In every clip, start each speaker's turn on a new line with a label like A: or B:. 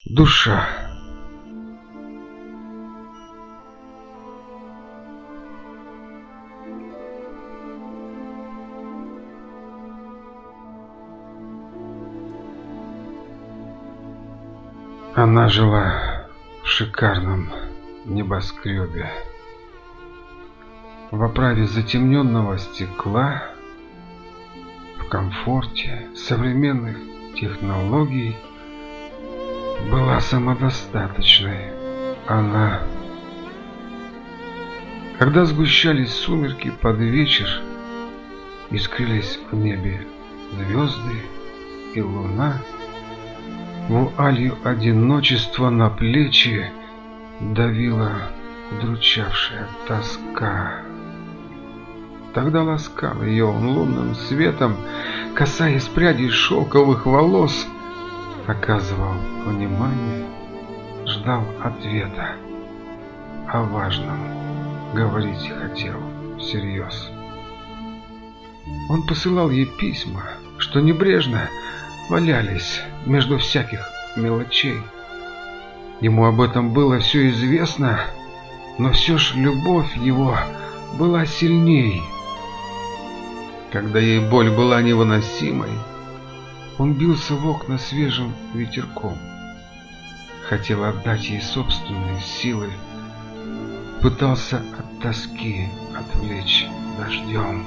A: Душа. Она жила в шикарном небоскребе, в оправе затемненного стекла, в комфорте современных технологий, была самодостаточной. Она, когда сгущались сумерки под вечер, искрились в небе звезды и луна, вуалью одиночества на плечи давила удручавшая тоска. Тогда ласкал ее он лунным светом, касаясь прядей шелковых волос, оказывал внимание, ждал ответа, о важном говорить хотел всерьез. Он посылал ей письма, что небрежно валялись между всяких мелочей. Ему об этом было все известно, но все ж любовь его была сильней. Когда ей боль была невыносимой, он бился в окна свежим ветерком. Хотел отдать ей собственные силы, пытался от тоски отвлечь дождем.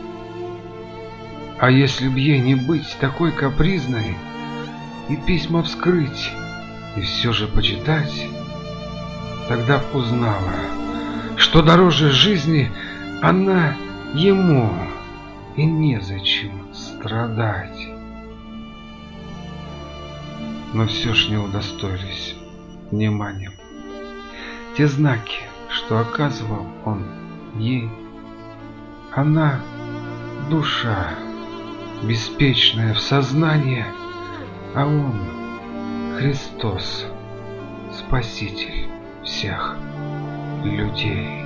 A: А если б ей не быть такой капризной, и письма вскрыть, и все же почитать, тогда б узнала, что дороже жизни она ему, и незачем страдать. Но все ж не удостоились вниманием те знаки, что оказывал он ей. Она — душа, беспечная в сознании, а он — Христос, Спаситель всех людей.